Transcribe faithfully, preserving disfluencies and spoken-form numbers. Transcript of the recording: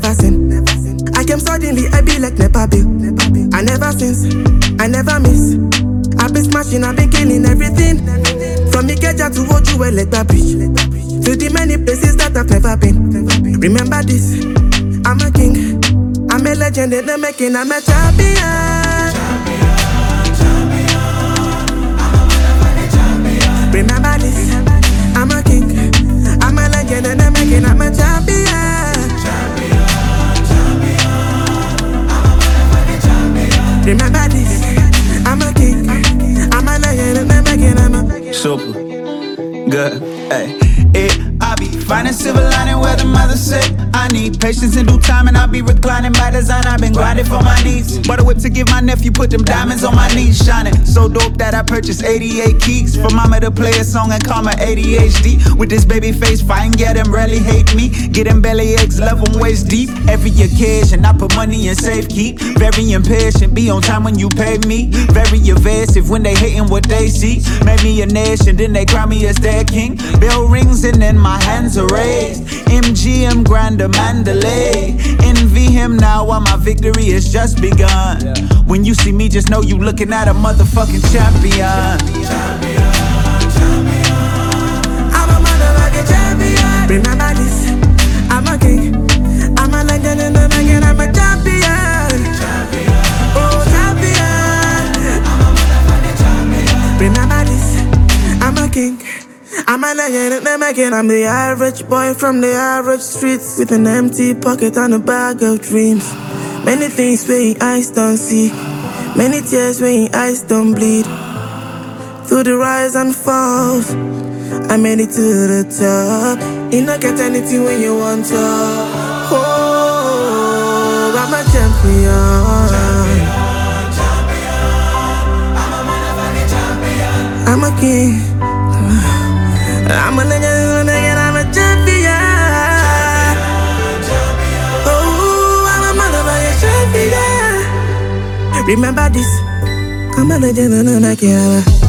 never sin. I came suddenly, I be like Nepa Bill. I never since, I never miss. I been smashing, I been killing everything. From Ikeja to Ojuwe, Lekpa Bridge, to the many places that I've never been. Remember this, I'm a king, I'm a legend in the making, I'm a champion. Remember this, I'm a king, I'm a legend in the making, I'm a champion. Remember this, I'm a king, I'm a legend in the making, I'm a super good, hey. It, I be finding silver lining where the mother said I need patience in due time, and I be reclining by design. I've been grinding for my needs. Bought a whip to give my nephew, put them diamonds on my knees, shining so dope that I purchased eighty-eight keys for mama to play a song and call my A D H D. With this baby face, fine, yeah, them rarely hate me. Get them belly aches, love them waist deep. Every occasion, I put money in safe keep. Very impatient, be on time when you pay me. Very evasive when they hating what they see. Made me a nation, then they crown me as their king. Bell rings and then my hands are raised. M G M Grander Mandalay. Envy him now while my victory has just begun. When you see me, just know you looking at a motherfucking champion. I'm a motherfucking champion. Remember this, I'm a king, I'm a legend in the making, I'm a champion. Oh, champion. Remember this, I'm a king, I'm a legend in the making. I'm the average boy from the average streets, with an empty pocket and a bag of dreams. Many things where your eyes don't see, many tears where your eyes don't bleed. Through the rise and falls, I made it to the top. You don't get anything when you want to. Oh, I'm a champion. I'm a king, I'm a legend, and I'm a champion. Oh, I'm a motherfucking champion. Remember this, I'm a legend, and I'm a king.